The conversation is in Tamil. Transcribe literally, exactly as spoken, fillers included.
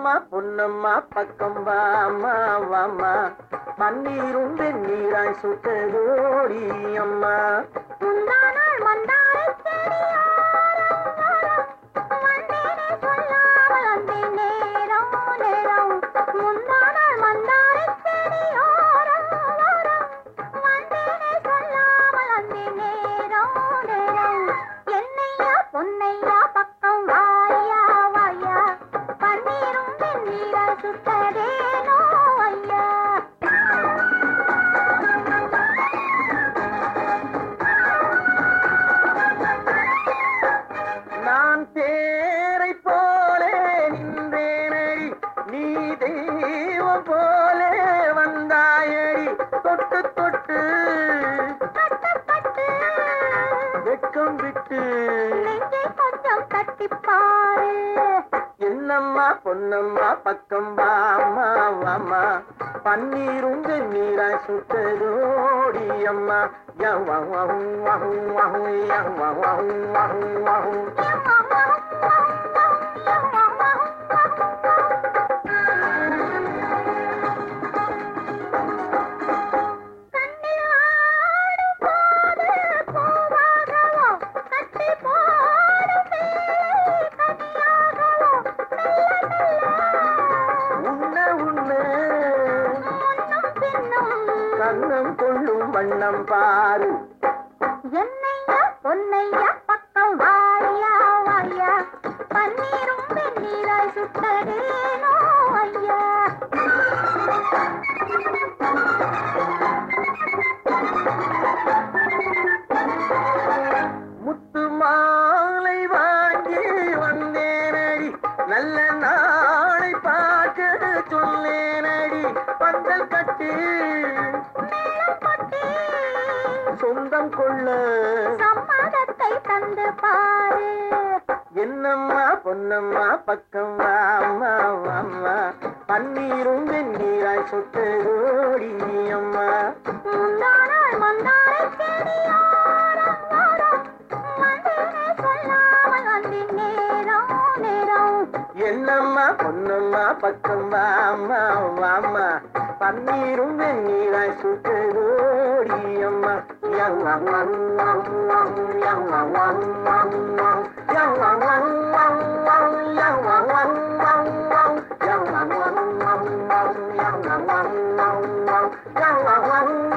என்னம்மா பொன்னம்மா பக்கம் வாமா வாமா பன்னீரும் வெந்நீராய் சுட்டதோடி அம்மா முந்தானால் மந்தாரை பொன்னையா பக்கம் வாயா வாயா பன்னீரும் வெந்நீராய் சுட்டதேனோ ஐயா நான் தேரை போலே நின்றேனடி நீ தெய்வம் போலே வந்தாயடி தொட்டு தொட்டு வெட்கம் விட்டு கொஞ்சம் தட்டிப்பாரு என்னம்மா பொன்னம்மா பக்கம் வாமா வாமா பன்னீரும் வெந்நீராய் சுட்டதோடி அம்மா யவ்வா வஹு வஹு வஹு யவ்வா வஹு வஹு வஹு கண்ணம் கொள்ளும் வண்ணம் பாரு என்னையா பொன்னையா பக்கம் வாயா வாயா பன்னீரும் வெந்நீராய் சுட்டதேனோ ஐயா முத்து மாலை வாங்கி வந்தேனடி நல்ல நாளை பார்க்க சொல்லேனடி பந்தல் கட்டி சொந்தம் கொள்ள சம்மதத்தை தந்து பாரு என்னம்மா பொன்னம்மா பக்கம் வாமா வாமா பன்னீரும் வெந்நீராய் சுட்டதோடி அம்மா முந்தானால் மந்தாரை செடியோரம் ஓரம் மந்தேனே சொல்லாமல் வந்தேன் நேரம் நேரம் என்னம்மா பொன்னம்மா பக்கம் வாமா வாமா பன்னீரும் வெந்நீராய் சுட்டதோடி அம்மா யவ்வா வஹு வஹு வஹு யவ்வா வஹு வஹு வஹு யவ்வா வஹு வஹு வஹு யவ்வா வஹு வஹு வஹு யவ்வா வஹு வஹு வஹு யவ்வா வஹு வஹு வஹு யவ்வா வஹு